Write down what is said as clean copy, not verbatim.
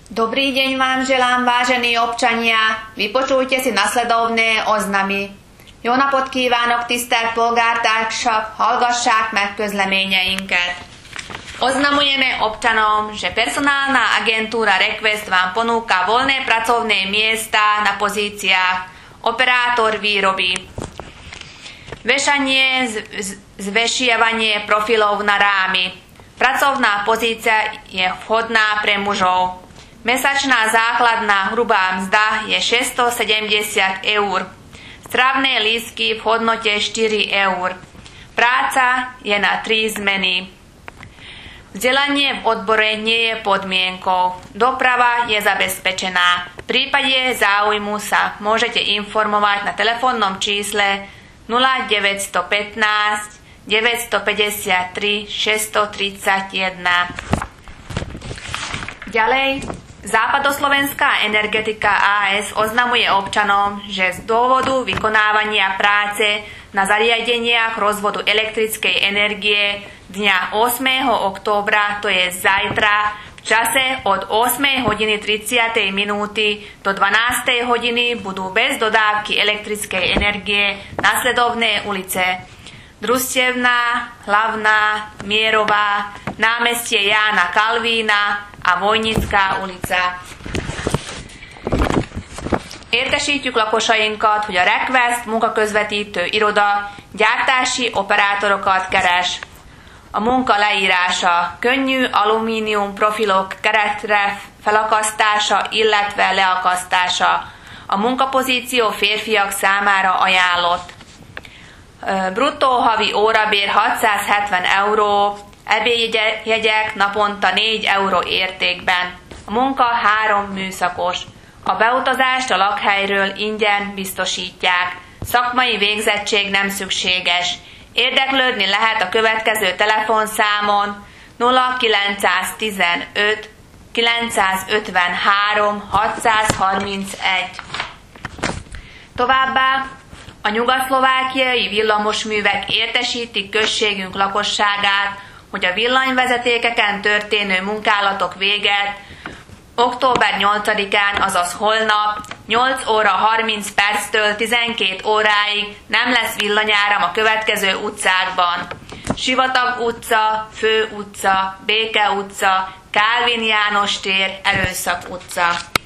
Dobrý deň vám želám, vážení občania. Vypočujte si nasledovné oznamy. Jó napot kívánok, tisztelt polgártársak, hallgassák meg közleményeinket. Oznamujeme občanom, že personálna agentúra Request vám ponúka voľné pracovné miesta na pozíciách operátor výroby, vešanie, zvešiavanie profilov na rámy. Pracovná pozícia je vhodná pre mužov. Mesačná základná hrubá mzda je 670 eur. Stravné lístky v hodnote 4 eur. Práca je na 3 zmeny. Vzdelanie v odbore nie je podmienkou. Doprava je zabezpečená. V prípade záujmu sa môžete informovať na telefónnom čísle 0915 953 631. Ďalej, Západoslovenská energetika AS oznamuje občanom, že z dôvodu vykonávania práce na zariadeniach rozvodu elektrickej energie dňa 8. októbra, to je zajtra, v čase od 8:30 do 12:00 budú bez dodávky elektrickej energie nasledovné ulice: Družstevná, Hlavná, Mierová, námestie Jána Kalvína a Vojnická ulica. Értesítjük lakosainkat, hogy a Request munkaközvetítő iroda gyártási operátorokat keres. A munka leírása: könnyű alumínium profilok keretre felakasztása, illetve leakasztása. A munkapozíció férfiak számára ajánlott. Bruttó havi órabér 670 euró, ebédjegyek naponta 4 euró értékben. A munka 3 műszakos. A beutazást a lakhelyről ingyen biztosítják. Szakmai végzettség nem szükséges. Érdeklődni lehet a következő telefonszámon 0915 953 631. Továbbá a nyugat-szlovákiai villamosművek értesítik községünk lakosságát, hogy a villanyvezetékeken történő munkálatok véget október 8-án, azaz holnap 8 óra 30 perctől 12 óráig nem lesz villanyáram a következő utcákban: Sivatag utca, Fő utca, Béke utca, Kálvin János tér, Erőszak utca.